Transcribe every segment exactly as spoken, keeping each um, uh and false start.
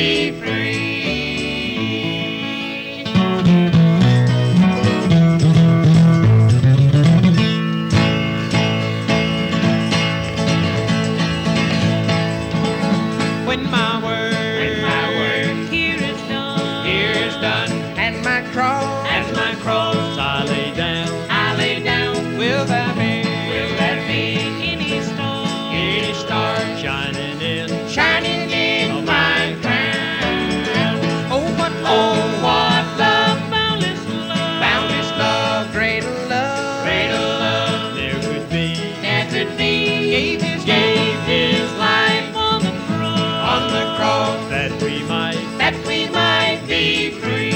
be free. When my work, when my work here is done, here is done, and my cross, and my cross I lay down, I lay down. Will there be, will there be any star, any star shining in, shining in my crown? Oh what love, oh what love, boundless love, boundless love, greater love, greater love. There could be, there could be. Gave his, gave his life on the cross, on the cross, that we might, that we might be free.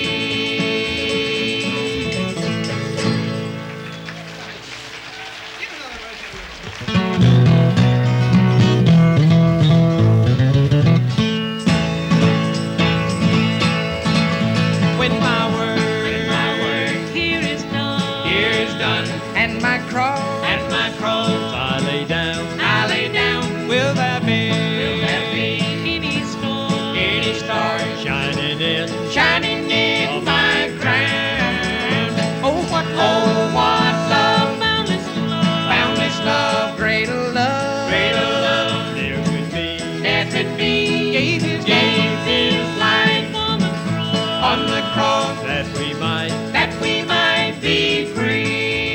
When my work, when my work here is done, here is done, and my cross, and my cross I lay down, I lay down. Will there be, will there be any star, any star shining in, shining in my crown? Oh what love, oh what love, boundless love, boundless love, greater love, greater love. There could be, there could be. Gave his, gave his life on the cross, on the cross, that we might, that we might be free.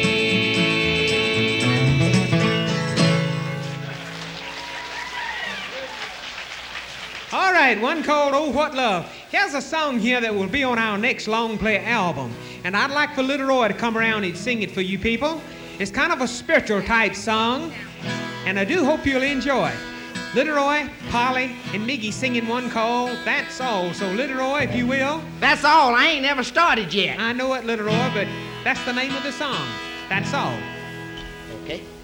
All right, one called Oh What Love. Here's a song here that will be on our next long play album. And I'd like for Little Roy to come around and sing it for you people. It's kind of a spiritual type song, and I do hope you'll enjoy. Little Roy, Polly, and Miggy singing one called That's All. So Little Roy, if you will. That's all. I ain't never started yet. I know it, Little Roy, but that's the name of the song. That's all. Okay.